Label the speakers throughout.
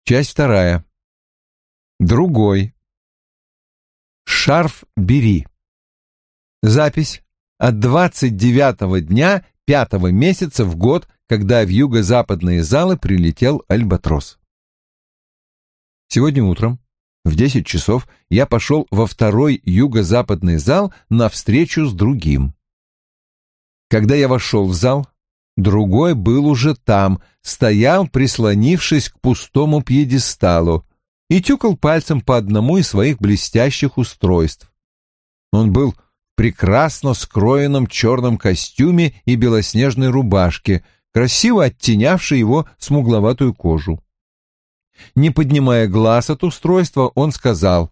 Speaker 1: Часть вторая. Другой. Шарф бери. Запись от 29-го дня 5-го месяца в год, когда в юго-западные залы прилетел Альбатрос. Сегодня утром в 10 часов я пошел во второй юго-западный зал навстречу с другим. Когда я вошел в зал, другой был уже там, стоял, прислонившись к пустому пьедесталу, и тюкал пальцем по одному из своих блестящих устройств. Он был в прекрасно скроенном черном костюме и белоснежной рубашке, красиво оттенявшей его смугловатую кожу. Не поднимая глаз от устройства, он сказал: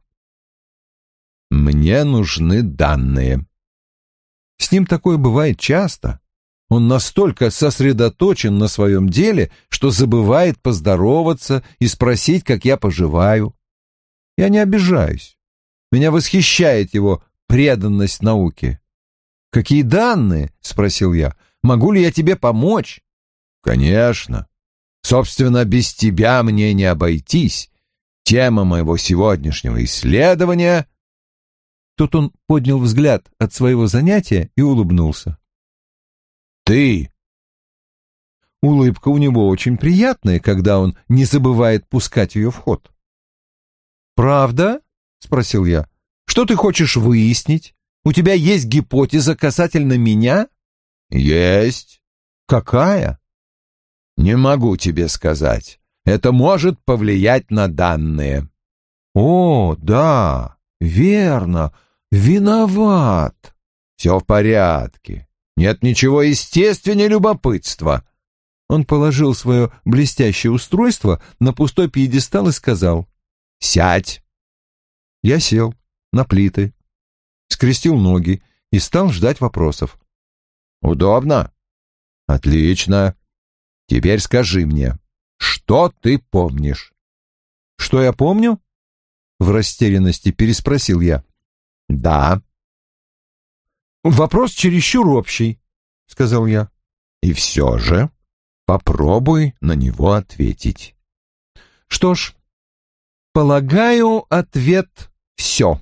Speaker 1: «Мне нужны данные». С ним такое бывает часто. Он настолько сосредоточен на своем деле, что забывает поздороваться и спросить, как я поживаю. Я не обижаюсь. Меня восхищает его преданность науке. «Какие данные?» — спросил я. «Могу ли я тебе помочь?» «Конечно. Собственно, без тебя мне не обойтись. Тема моего сегодняшнего исследования...» Тут он поднял взгляд от своего занятия и улыбнулся. «Ты!» Улыбка у него очень приятная, когда он не забывает пускать ее в ход. «Правда?» — спросил я. «Что ты хочешь выяснить? У тебя есть гипотеза касательно меня?» «Есть». «Какая?» «Не могу тебе сказать. Это может повлиять на данные». «О, да, верно, виноват». «Все в порядке. Нет ничего естественнее любопытства». Он положил свое блестящее устройство на пустой пьедестал и сказал: «Сядь». Я сел на плиты, скрестил ноги и стал ждать вопросов. «Удобно?» «Отлично. Теперь скажи мне, что ты помнишь?» «Что я помню?» — в растерянности переспросил я. «Да». «Вопрос чересчур общий», — сказал я. «И все же попробуй на него ответить». «Что ж, полагаю, ответ — все.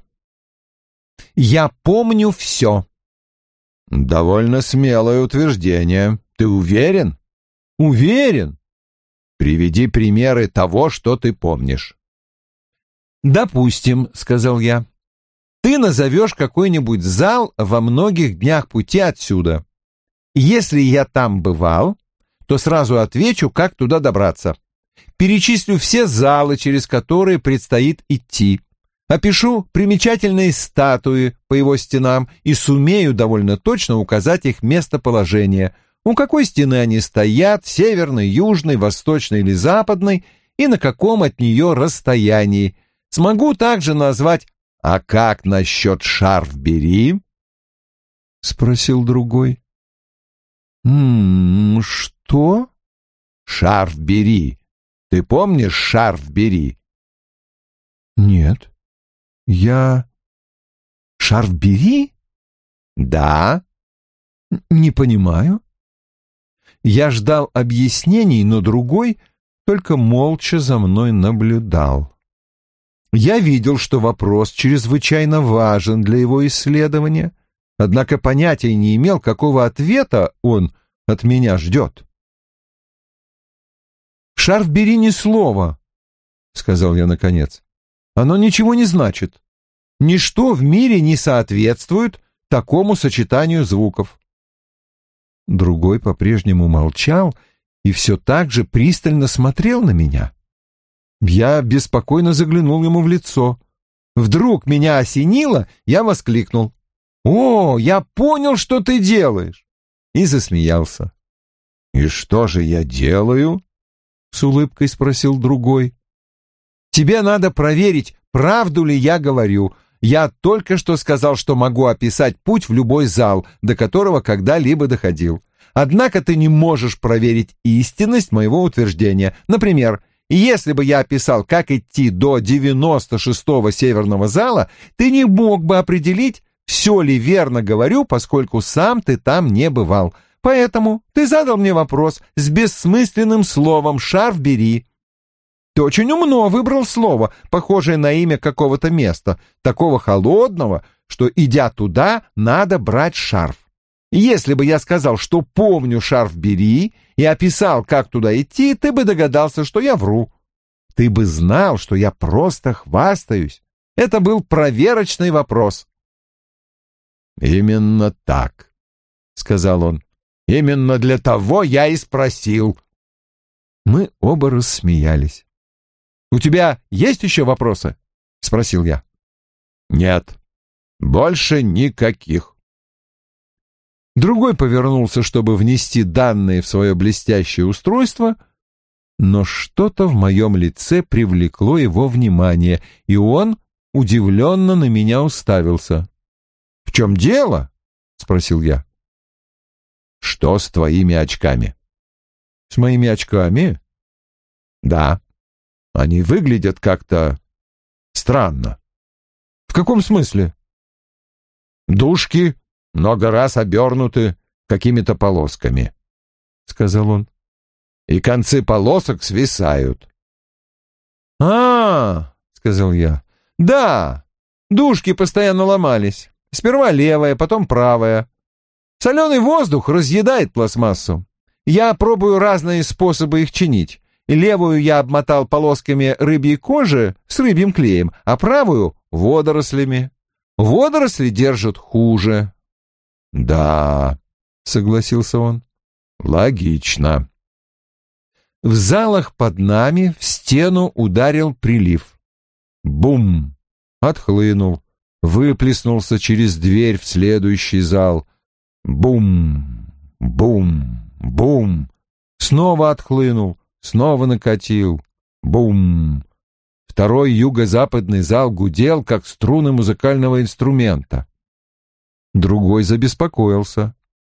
Speaker 1: Я помню все». «Довольно смелое утверждение. Ты уверен?» «Уверен». «Приведи примеры того, что ты помнишь». «Допустим», — сказал я, — «ты назовешь какой-нибудь зал во многих днях пути отсюда. Если я там бывал, то сразу отвечу, как туда добраться. Перечислю все залы, через которые предстоит идти. Опишу примечательные статуи по его стенам и сумею довольно точно указать их местоположение, у какой стены они стоят, северной, южной, восточной или западной, и на каком от нее расстоянии. Смогу также назвать... «А как насчет шарф бери?» — спросил другой. Что?» «Шарф бери. Ты помнишь шарф бери?» «Нет. Я... Шарф бери?» «Да». «Не понимаю». Я ждал объяснений, но другой только молча за мной наблюдал. Я видел, что вопрос чрезвычайно важен для его исследования, однако понятия не имел, какого ответа он от меня ждет. «Шарф бери ни слова», — сказал я наконец. «Оно ничего не значит. Ничто в мире не соответствует такому сочетанию звуков». Другой по-прежнему молчал и все так же пристально смотрел на меня. Я беспокойно заглянул ему в лицо. Вдруг меня осенило, я воскликнул: «О, я понял, что ты делаешь!» и засмеялся. «И что же я делаю?» — с улыбкой спросил другой. «Тебе надо проверить, правду ли я говорю. Я только что сказал, что могу описать путь в любой зал, до которого когда-либо доходил. Однако ты не можешь проверить истинность моего утверждения. Например, если бы я описал, как идти до 96-го северного зала, ты не мог бы определить, все ли верно говорю, поскольку сам ты там не бывал. Поэтому ты задал мне вопрос с бессмысленным словом «шарф бери». Ты очень умно выбрал слово, похожее на имя какого-то места, такого холодного, что, идя туда, надо брать шарф. Если бы я сказал, что помню шарф бери, и описал, как туда идти, ты бы догадался, что я вру. Ты бы знал, что я просто хвастаюсь. Это был проверочный вопрос. «Именно так», — сказал он. «Именно для того я и спросил». Мы оба рассмеялись. «У тебя есть еще вопросы?» — спросил я. «Нет, больше никаких». Другой повернулся, чтобы внести данные в свое блестящее устройство, но что-то в моем лице привлекло его внимание, и он удивленно на меня уставился. «В чем дело?» — спросил я. «Что с твоими очками?» «С моими очками?» «Да. Они выглядят как-то странно». «В каком смысле?» «Дужки много раз обернуты какими-то полосками», — сказал он. «И концы полосок свисают». Сказал я. «Да, дужки постоянно ломались. Сперва левая, потом правая. Соленый воздух разъедает пластмассу. Я пробую разные способы их чинить. Левую я обмотал полосками рыбьей кожи с рыбьим клеем, а правую — водорослями. Водоросли держат хуже». «Да», — согласился он, — «логично». В залах под нами в стену ударил прилив. Бум! Отхлынул, выплеснулся через дверь в следующий зал. Бум! Бум! Бум! Снова отхлынул, снова накатил. Бум! Второй юго-западный зал гудел, как струны музыкального инструмента. Другой забеспокоился.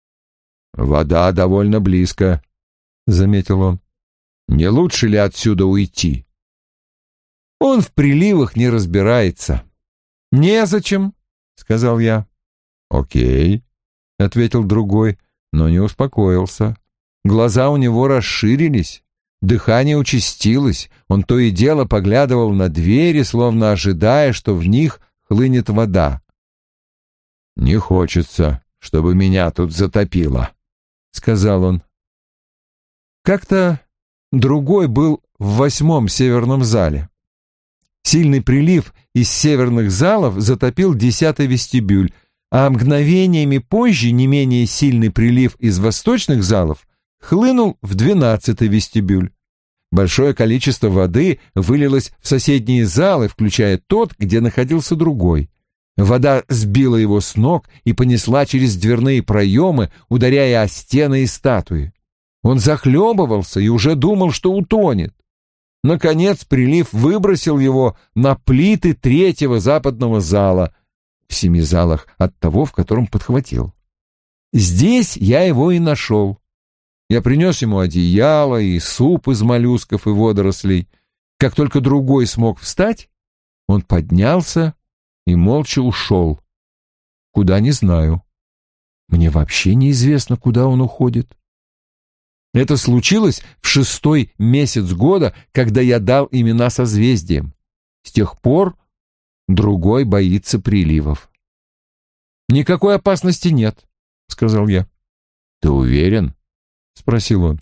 Speaker 1: «Вода довольно близко», — заметил он. «Не лучше ли отсюда уйти?» «Он в приливах не разбирается». «Незачем», — сказал я. «Окей», — ответил другой, но не успокоился. Глаза у него расширились, дыхание участилось, он то и дело поглядывал на двери, словно ожидая, что в них хлынет вода. «Не хочется, чтобы меня тут затопило», — сказал он. Как-то другой был в 8-м северном зале. Сильный прилив из северных залов затопил 10-й вестибюль, а мгновениями позже не менее сильный прилив из восточных залов хлынул в 12-й вестибюль. Большое количество воды вылилось в соседние залы, включая тот, где находился другой. Вода сбила его с ног и понесла через дверные проемы, ударяя о стены и статуи. Он захлебывался и уже думал, что утонет. Наконец прилив выбросил его на плиты 3-го западного зала, в 7 залах от того, в котором подхватил. Здесь я его и нашел. Я принес ему одеяло и суп из моллюсков и водорослей. Как только другой смог встать, он поднялся и молча ушел. Куда — не знаю. Мне вообще неизвестно, куда он уходит. Это случилось в 6-й месяц года, когда я дал имена созвездиям. С тех пор другой боится приливов. «Никакой опасности нет», — сказал я. «Ты уверен?» — спросил он.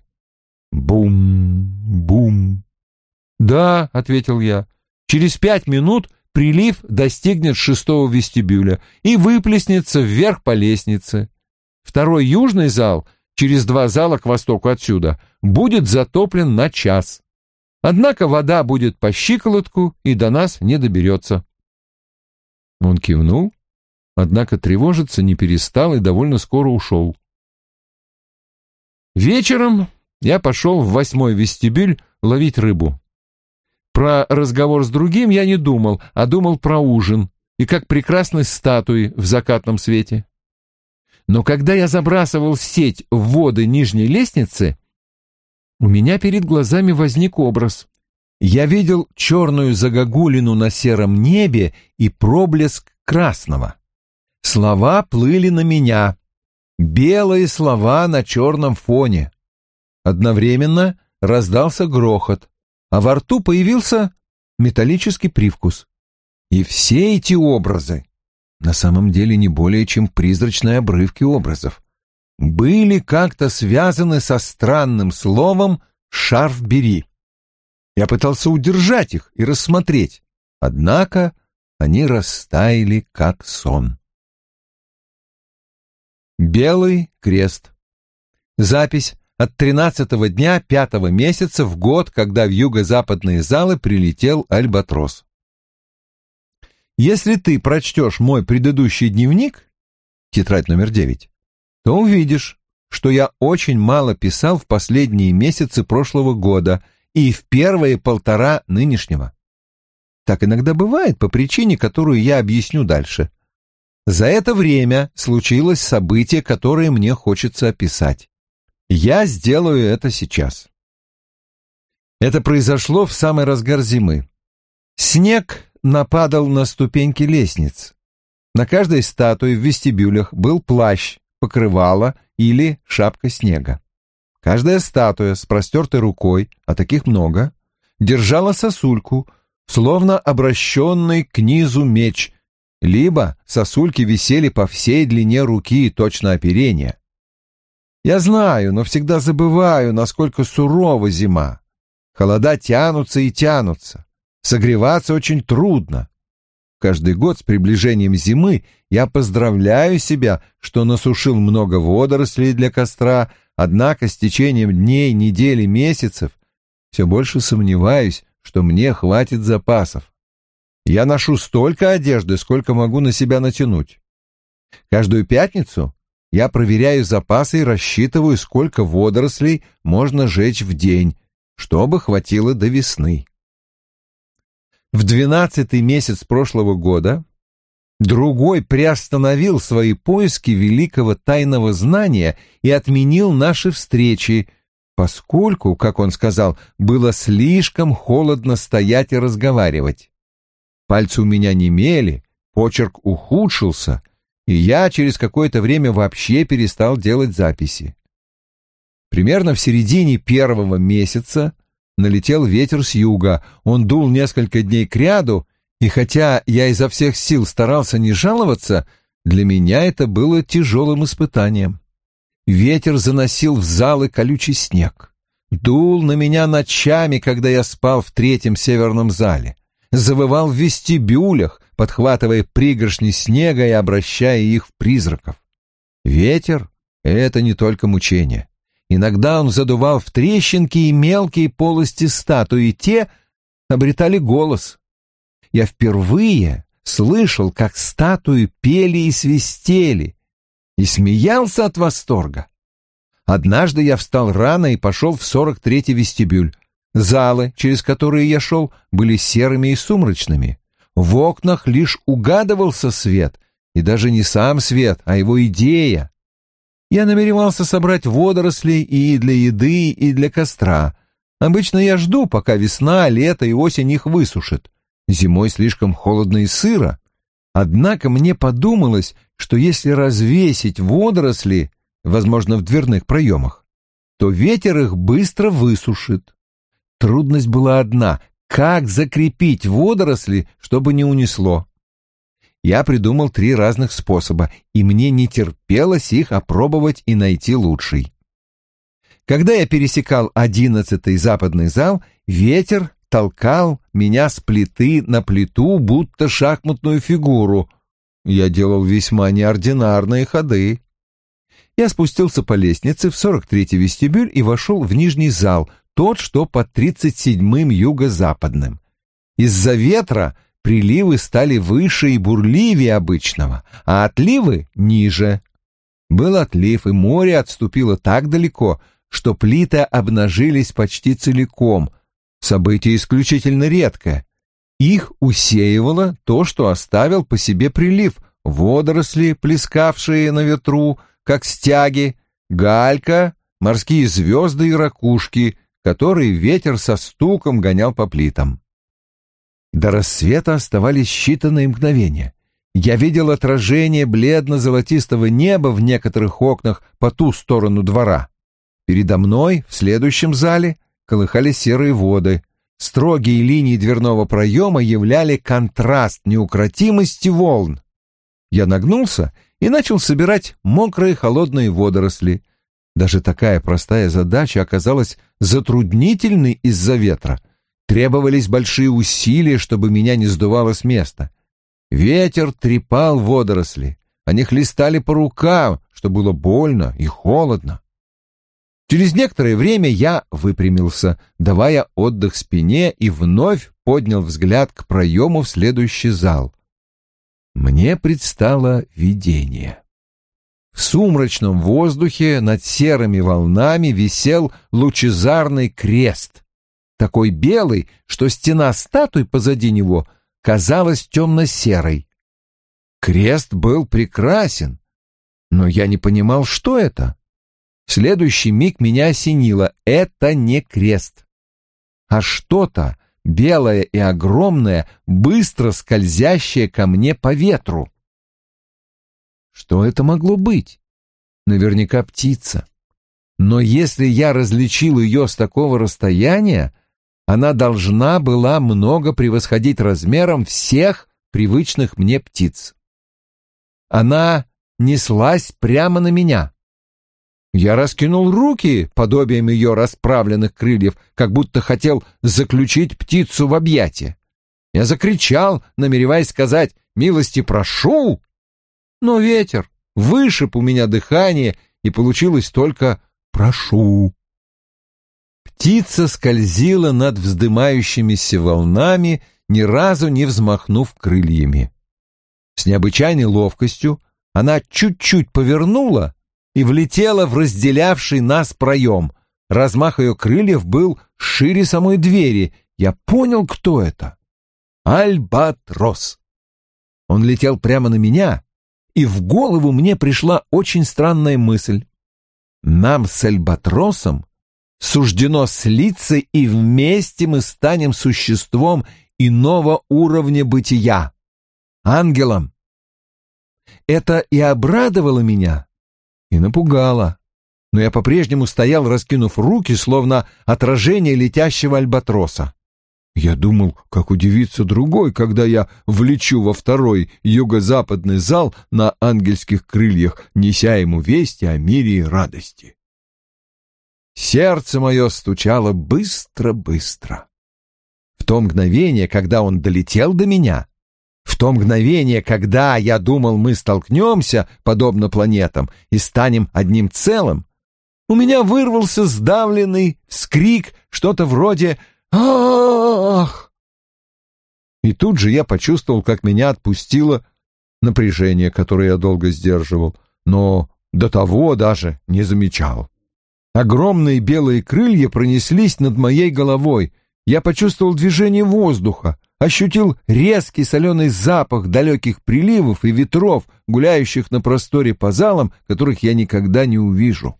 Speaker 1: Бум, бум. «Да», — ответил я. «Через 5 минут прилив достигнет 6-го вестибюля и выплеснется вверх по лестнице. Второй южный зал, через 2 зала к востоку отсюда, будет затоплен на час. Однако вода будет по щиколотку и до нас не доберется». Он кивнул, однако тревожиться не перестал и довольно скоро ушел. Вечером я пошел в 8-й вестибюль ловить рыбу. Про разговор с другим я не думал, а думал про ужин и как прекрасны статуи в закатном свете. Но когда я забрасывал сеть в воды нижней лестницы, у меня перед глазами возник образ. Я видел черную загогулину на сером небе и проблеск красного. Слова плыли на меня, белые слова на черном фоне. Одновременно раздался грохот. а во рту появился металлический привкус. И все эти образы, на самом деле не более чем призрачные обрывки образов, были как-то связаны со странным словом «Шарфбери». Я пытался удержать их и рассмотреть, однако они растаяли, как сон. Белый крест. Запись от 13-го дня 5-го месяца в год, когда в юго-западные залы прилетел Альбатрос. Если ты прочтешь мой предыдущий дневник, тетрадь номер 9, то увидишь, что я очень мало писал в последние месяцы прошлого года и в первые 1,5 нынешнего. Так иногда бывает по причине, которую я объясню дальше. За это время случилось событие, которое мне хочется описать. Я сделаю это сейчас. Это произошло в самый разгар зимы. Снег нападал на ступеньки лестниц. На каждой статуе в вестибюлях был плащ, покрывало или шапка снега. Каждая статуя с простертой рукой, а таких много, держала сосульку, словно обращенный к низу меч, либо сосульки висели по всей длине руки, точно оперения. Я знаю, но всегда забываю, насколько сурова зима. Холода тянутся и тянутся. Согреваться очень трудно. Каждый год с приближением зимы я поздравляю себя, что насушил много водорослей для костра, однако с течением дней, недель и месяцев все больше сомневаюсь, что мне хватит запасов. Я ношу столько одежды, сколько могу на себя натянуть. Каждую пятницу я проверяю запасы и рассчитываю, сколько водорослей можно жечь в день, чтобы хватило до весны. В 12-й месяц прошлого года другой приостановил свои поиски великого тайного знания и отменил наши встречи, поскольку, как он сказал, было слишком холодно стоять и разговаривать. Пальцы у меня немели, почерк ухудшился, и я через какое-то время вообще перестал делать записи. Примерно в середине 1-го месяца налетел ветер с юга, он дул несколько дней кряду, и хотя я изо всех сил старался не жаловаться, для меня это было тяжелым испытанием. Ветер заносил в залы колючий снег, дул на меня ночами, когда я спал в 3-м северном зале, завывал в вестибюлях, подхватывая пригоршни снега и обращая их в призраков. Ветер — это не только мучение. Иногда он задувал в трещинки и мелкие полости статуи, те обретали голос. Я впервые слышал, как статуи пели и свистели, и смеялся от восторга. Однажды я встал рано и пошел в 43-й вестибюль. Залы, через которые я шел, были серыми и сумрачными. В окнах лишь угадывался свет, и даже не сам свет, а его идея. Я намеревался собрать водоросли и для еды, и для костра. Обычно я жду, пока весна, лето и осень их высушат. Зимой слишком холодно и сыро. Однако мне подумалось, что если развесить водоросли, возможно, в дверных проемах, то ветер их быстро высушит. Трудность была одна — как закрепить водоросли, чтобы не унесло. Я придумал 3 разных способа, и мне не терпелось их опробовать и найти лучший. Когда я пересекал 11-й западный зал, ветер толкал меня с плиты на плиту, будто шахматную фигуру. Я делал весьма неординарные ходы. Я спустился по лестнице в 43-й вестибюль и вошел в нижний зал, тот, что под 37-м юго-западным. Из-за ветра приливы стали выше и бурливее обычного, а отливы — ниже. Был отлив, и море отступило так далеко, что плиты обнажились почти целиком. Событие исключительно редкое. Их усеивало то, что оставил по себе прилив: водоросли, плескавшие на ветру, как стяги, галька, морские звезды и ракушки, которые ветер со стуком гонял по плитам. До рассвета оставались считанные мгновения. Я видел отражение бледно-золотистого неба в некоторых окнах по ту сторону двора. Передо мной, в следующем зале, колыхались серые воды. строгие линии дверного проема являли контраст неукротимости волн. Я нагнулся и начал собирать мокрые холодные водоросли. Даже такая простая задача оказалась затруднительной из-за ветра. Требовались большие усилия, чтобы меня не сдувало с места. Ветер трепал водоросли. Они хлестали по рукам, что было больно и холодно. Через некоторое время я выпрямился, давая отдых спине, и вновь поднял взгляд к проему в следующий зал. Мне предстало видение. В сумрачном воздухе над серыми волнами висел лучезарный крест, такой белый, что стена статуи позади него казалась темно-серой. Крест был прекрасен, но я не понимал, что это. В следующий миг меня осенило: это не крест, а что-то белое и огромное, быстро скользящее ко мне по ветру. Что это могло быть? Наверняка птица. Но если я различил ее с такого расстояния, она должна была много превосходить размером всех привычных мне птиц. Она неслась прямо на меня. Я раскинул руки, подобием ее расправленных крыльев, как будто хотел заключить птицу в объятия. Я закричал, намереваясь сказать «милости прошу», но ветер вышиб у меня дыхание, и получилось только «прошу». Птица скользила над вздымающимися волнами, ни разу не взмахнув крыльями. С необычайной ловкостью она чуть-чуть повернула и влетела в разделявший нас проем. Размах ее крыльев был шире самой двери. Я понял, кто это. Альбатрос. Он летел прямо на меня, и в голову мне пришла очень странная мысль. Нам с Альбатросом суждено слиться, и вместе мы станем существом иного уровня бытия, ангелом. Это и обрадовало меня, и напугало, но я по-прежнему стоял, раскинув руки, словно отражение летящего альбатроса. Я думал, как удивится другой, когда я влечу во второй юго-западный зал на ангельских крыльях, неся ему вести о мире и радости. Сердце мое стучало быстро-быстро. В то мгновение, когда он долетел до меня, в то мгновение, когда я думал, мы столкнемся, подобно планетам, и станем одним целым, у меня вырвался сдавленный вскрик, что-то вроде «Ах!». И тут же я почувствовал, как меня отпустило напряжение, которое я долго сдерживал, но до того даже не замечал. Огромные белые крылья пронеслись над моей головой. Я почувствовал движение воздуха, ощутил резкий соленый запах далеких приливов и ветров, гуляющих на просторе по залам, которых я никогда не увижу.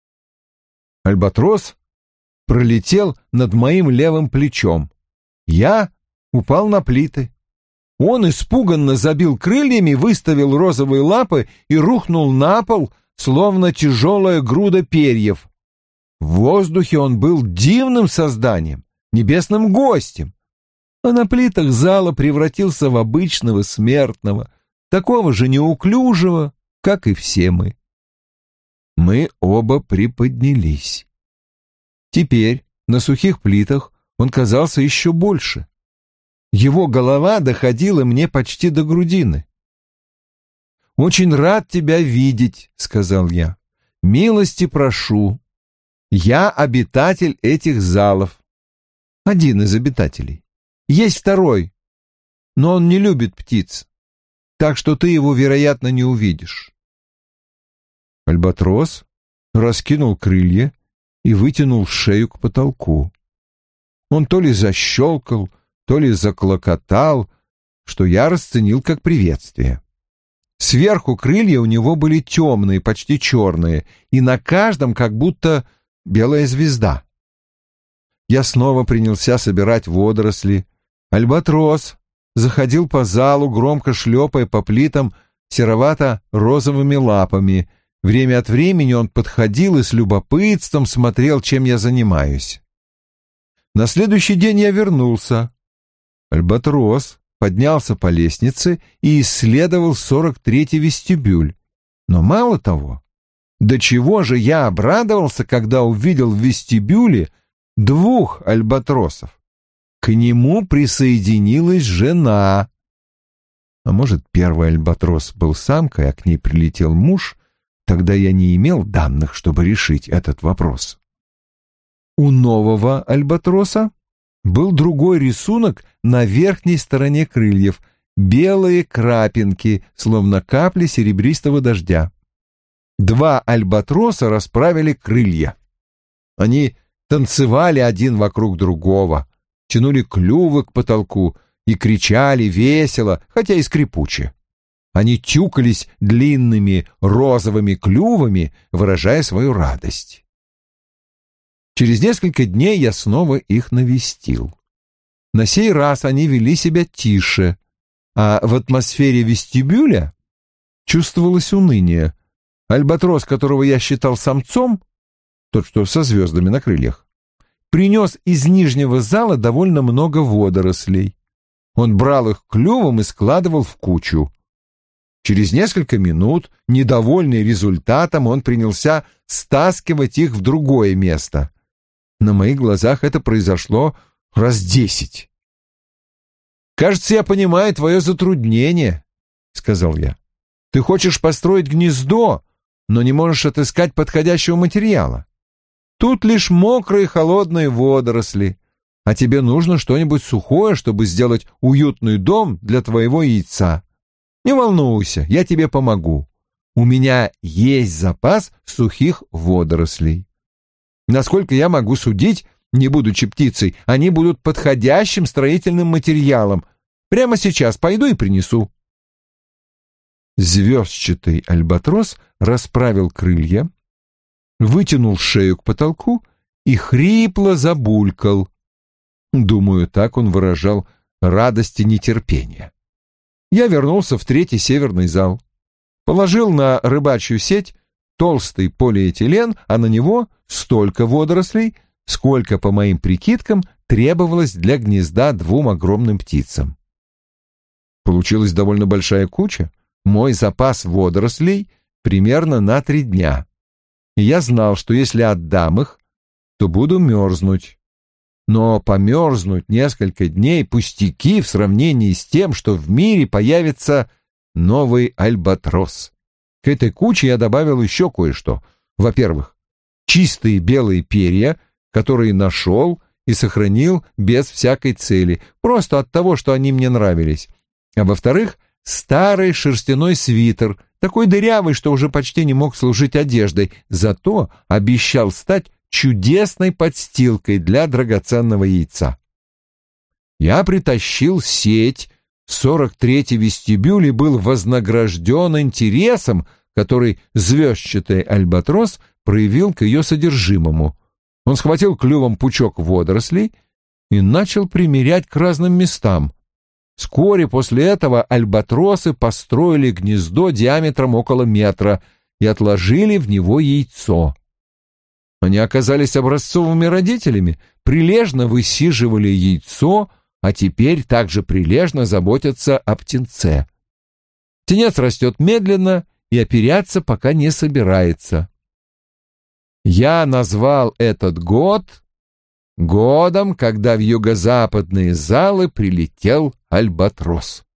Speaker 1: Альбатрос пролетел над моим левым плечом. Я упал на плиты. Он испуганно забил крыльями, выставил розовые лапы и рухнул на пол, словно тяжелая груда перьев. В воздухе он был дивным созданием, небесным гостем, а на плитах зала превратился в обычного смертного, такого же неуклюжего, как и все мы. Мы оба приподнялись. Теперь на сухих плитах он казался еще больше. Его голова доходила мне почти до грудины. «Очень рад тебя видеть», — сказал я. «Милости прошу. Я обитатель этих залов. Один из обитателей. Есть второй, но он не любит птиц, так что ты его, вероятно, не увидишь». Альбатрос раскинул крылья и вытянул шею к потолку. Он то ли защелкал, то ли заклокотал, что я расценил как приветствие. Сверху крылья у него были темные, почти черные, и на каждом как будто белая звезда. Я снова принялся собирать водоросли. Альбатрос заходил по залу, громко шлепая по плитам серовато-розовыми лапами. Время от времени он подходил и с любопытством смотрел, чем я занимаюсь. На следующий день я вернулся. Альбатрос поднялся по лестнице и исследовал 43-й вестибюль. Но мало того, до чего же я обрадовался, когда увидел в вестибюле 2 альбатросов. К нему присоединилась жена. А может, первый альбатрос был самкой, а к ней прилетел муж? Тогда я не имел данных, чтобы решить этот вопрос. У нового альбатроса был другой рисунок на верхней стороне крыльев, белые крапинки, словно капли серебристого дождя. 2 альбатроса расправили крылья. Они танцевали один вокруг другого, тянули клювы к потолку и кричали весело, хотя и скрипуче. Они тюкались длинными розовыми клювами, выражая свою радость. Через несколько дней я снова их навестил. На сей раз они вели себя тише, а в атмосфере вестибюля чувствовалось уныние. Альбатрос, которого я считал самцом, тот, что со звездами на крыльях, принес из нижнего зала довольно много водорослей. Он брал их клювом и складывал в кучу. Через несколько минут, недовольный результатом, он принялся стаскивать их в другое место. На моих глазах это произошло раз 10. «Кажется, я понимаю твое затруднение», — сказал я. «Ты хочешь построить гнездо, но не можешь отыскать подходящего материала. Тут лишь мокрые холодные водоросли, а тебе нужно что-нибудь сухое, чтобы сделать уютный дом для твоего яйца. Не волнуйся, я тебе помогу. У меня есть запас сухих водорослей. Насколько я могу судить, не будучи птицей, они будут подходящим строительным материалом. Прямо сейчас пойду и принесу». Звездчатый альбатрос расправил крылья, вытянул шею к потолку и хрипло забулькал. Думаю, так он выражал радость и нетерпение. Я вернулся в 3-й северный зал, положил на рыбачью сеть толстый полиэтилен, а на него столько водорослей, сколько, по моим прикидкам, требовалось для гнезда 2 огромным птицам. Получилась довольно большая куча, мой запас водорослей примерно на 3 дня. И я знал, что если отдам их, то буду мерзнуть. Но померзнуть несколько дней пустяки в сравнении с тем, что в мире появится новый альбатрос. К этой куче я добавил еще кое-что. Во-первых, чистые белые перья, которые нашел и сохранил без всякой цели, просто от того, что они мне нравились. А во-вторых, старый шерстяной свитер, такой дырявый, что уже почти не мог служить одеждой, зато обещал стать чудесной подстилкой для драгоценного яйца. Я притащил сеть, 43-й вестибюль и был вознагражден интересом, который звездчатый альбатрос проявил к ее содержимому. Он схватил клювом пучок водорослей и начал примерять к разным местам. Вскоре после этого альбатросы построили гнездо диаметром около метра и отложили в него яйцо. Они оказались образцовыми родителями, прилежно высиживали яйцо, а теперь также прилежно заботятся о птенце. Птенец растет медленно и оперяться пока не собирается. Я назвал этот год годом, когда в юго-западные залы прилетел альбатрос.